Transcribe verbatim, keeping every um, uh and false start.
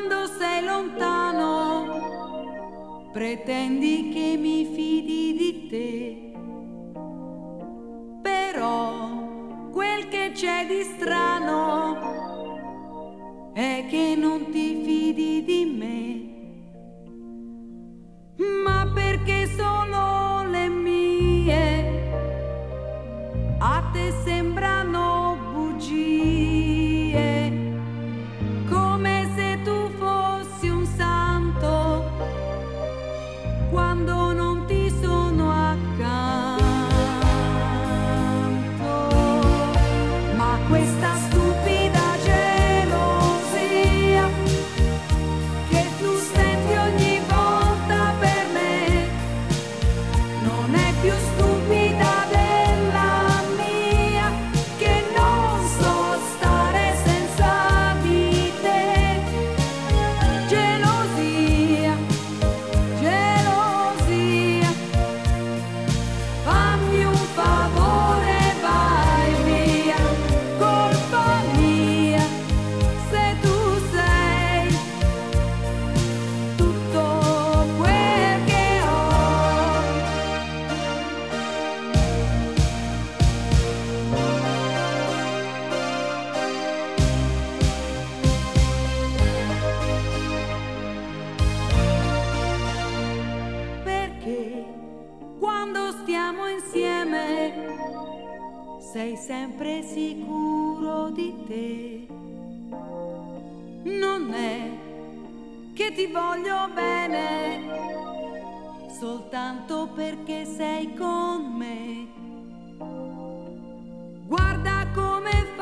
quando sei lontano, pretendi che mi fidi di te, però quel che c'è di strano è che non ti fidi di me. Ma perché solo le mie a te sembrano bugie, come se tu fossi un santo quando non ti sono accanto. Ma questa stupida gelosia che tu senti ogni volta per me non è più stupida della mia, che non so stare senza di te. Gelosia, gelosia, fammi un favore, vai via, colpa mia, se tu sei tutto quel che ho. Perché quando stiamo insieme sei sempre sicuro di te. Non è che ti voglio bene soltanto perché sei con me. Guarda come